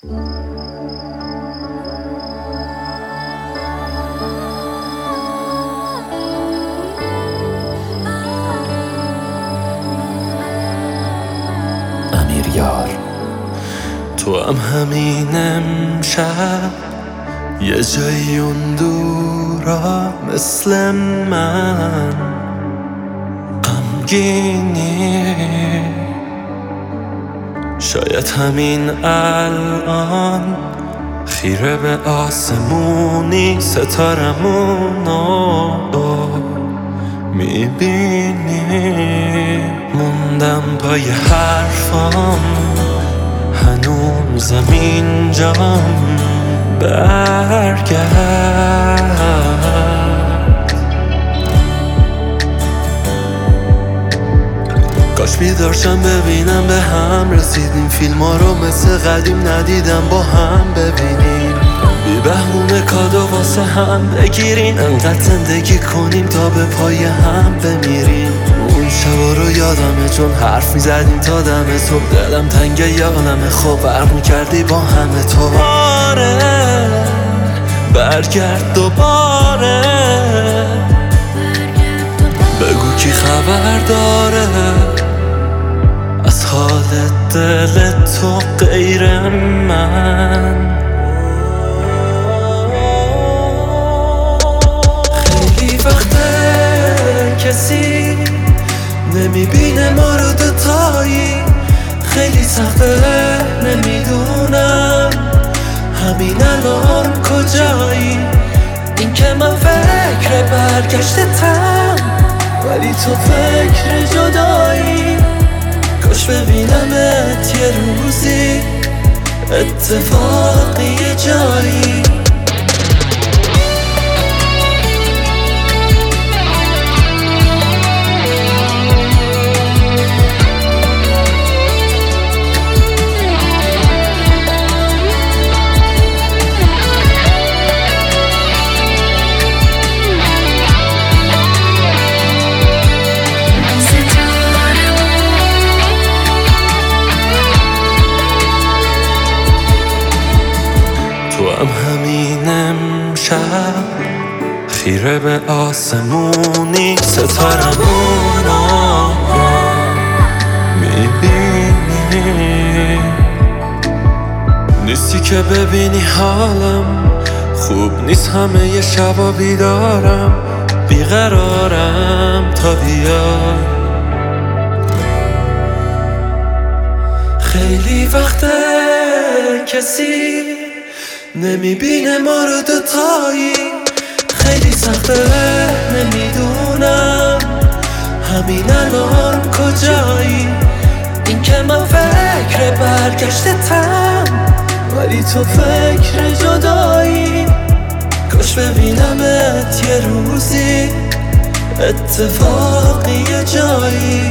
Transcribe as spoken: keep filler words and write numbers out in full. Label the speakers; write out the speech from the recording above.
Speaker 1: امیریار. تو هم همین امشب یه جایی اون دورا مثل من غمگینی، شاید همین الان خیره به آسمونی ستارمونو میبینی. موندم پای حرفام هنوزم اینجام، برگرد. کاش بیدارشم ببینم به هم رسیدیم، فیلم ها رو مثل قدیم ندیدم با هم ببینیم، بی بهونه کادو واسه هم بگیرین، انقدر زندگی کنیم تا به پای هم بمیریم. اون شبا رو یادمه چون حرف میزدیم تا دم صبح، دلم تنگه یادمه خوب برق میکردی با همه تو. آره برگرد دوباره، بگو کی خبر داره از حال دل تو غیر من. خیلی وقته کسی نمیبینه ما رو دوتایی، خیلی سخته نمیدونم همین الان کجایی. این که من فکر برگشتتم ولی تو فکر جدایی، کاش ببینمت یه روزی اتفاقی یه جایی. تو هم همین امشب خیره به آسمونی ستارمونو میبینی. نیستی که ببینی حالم خوب نیست، همه یه شبا بیدارم بیقرارم تا بیای. خیلی وقته کسی نمیبینه ما رو دوتایی، خیلی سخته نمیدونم همین الان کجایی. این که من فکر برگشتتم ولی تو فکر جدایی، کاش ببینمت یه روزی اتفاقی یه جایی.